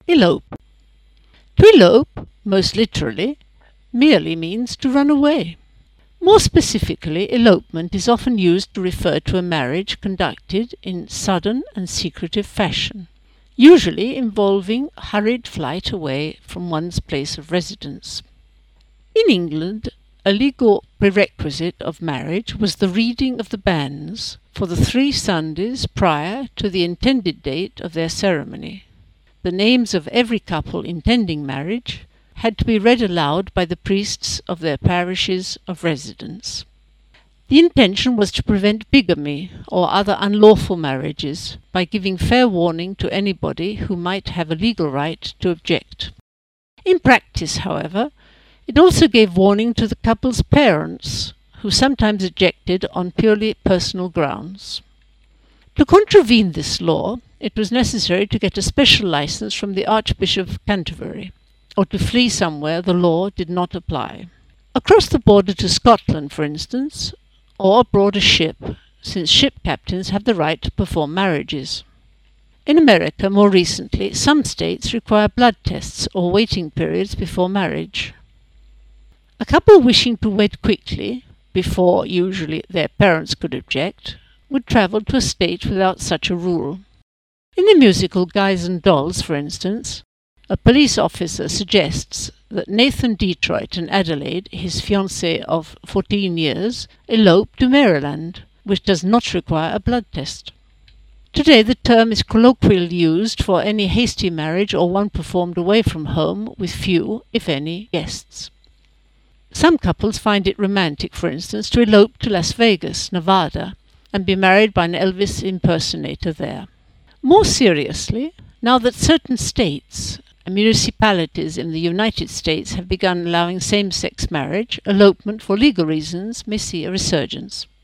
Elope. To elope, most literally, merely means to run away. More specifically, elopement is often used to refer to a marriage conducted in sudden and secretive fashion, usually involving hurried flight away from one's place of residence. In England, a legal prerequisite of marriage was the reading of the banns for the 3 Sundays prior to the intended date of their ceremony. The names of every couple intending marriage had to be read aloud by the priests of their parishes of residence. The intention was to prevent bigamy or other unlawful marriages by giving fair warning to anybody who might have a legal right to object. In practice, however, it also gave warning to the couple's parents, who sometimes objected on purely personal grounds. To contravene this law, it was necessary to get a special license from the Archbishop of Canterbury, or to flee somewhere the law did not apply. Across the border to Scotland, for instance, or aboard a ship, since ship captains have the right to perform marriages. In America, more recently, some states require blood tests or waiting periods before marriage. A couple wishing to wed quickly, before usually their parents could object, would travel to a state without such a rule. In the musical Guys and Dolls, for instance, a police officer suggests that Nathan Detroit and Adelaide, his fiancée of 14 years, elope to Maryland, which does not require a blood test. Today the term is colloquially used for any hasty marriage or one performed away from home with few, if any, guests. Some couples find it romantic, for instance, to elope to Las Vegas, Nevada, and be married by an Elvis impersonator there. More seriously, now that certain states and municipalities in the United States have begun allowing same-sex marriage, elopement for legal reasons may see a resurgence.